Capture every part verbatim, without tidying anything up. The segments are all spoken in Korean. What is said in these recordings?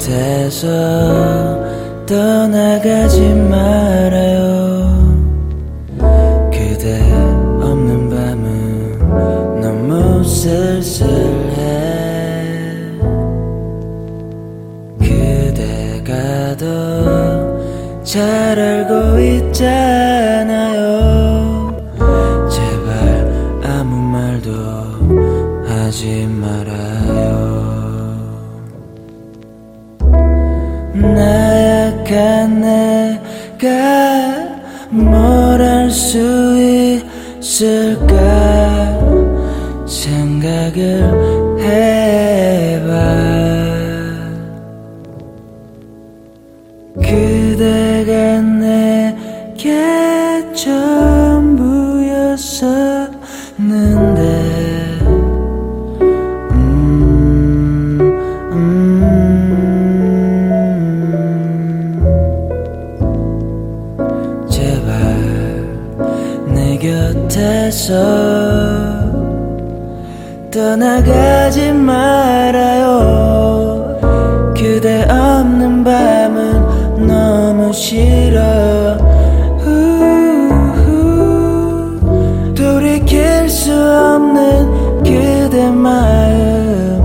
곁에서 떠나가지 말아요. 그대 없는 밤은 너무 쓸쓸해. 그대가 더 잘 알고 있잖아요. 제발 아무 말도 하지 말아요. 나약한 내가 뭘 할 수 있을까 생각을 해봐. 그대가 내게 전부였었는데 음, 음. 제발 내 곁에서 떠나가지 말아요. 그대 없는 밤은 너무 싫어. 우후, 돌이킬 수 없는 그대 마음.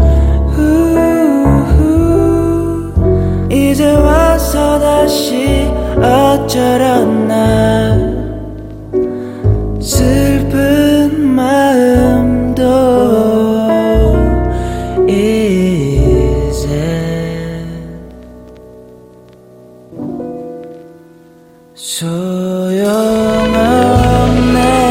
우후, 이제 와서 다시 어쩌려나. 슬픈 마음도 이제 소용없네.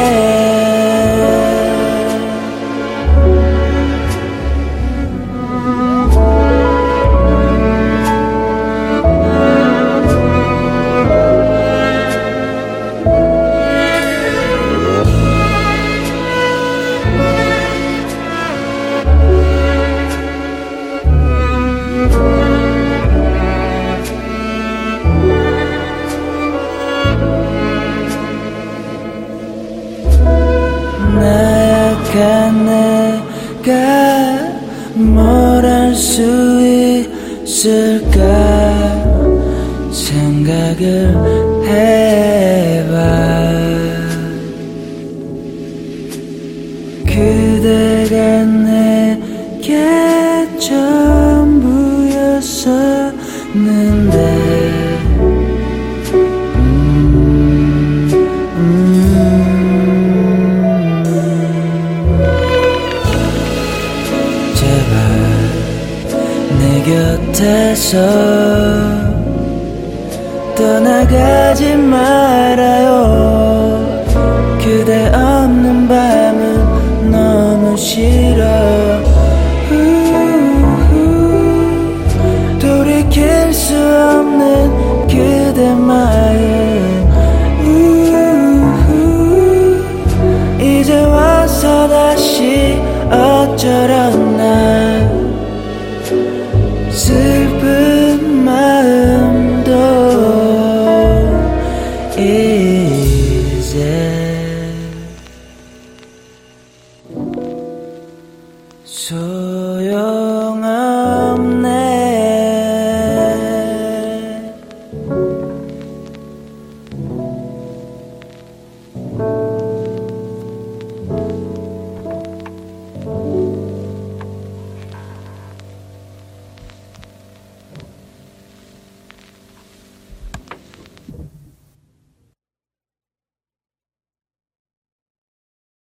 나약한 내가 뭘 할 수 있을까 생각을 해봐. 그대가 내게 전부였었는데 내 곁에서 떠나가지 말아요. 그대 없는 밤은 너무 싫어.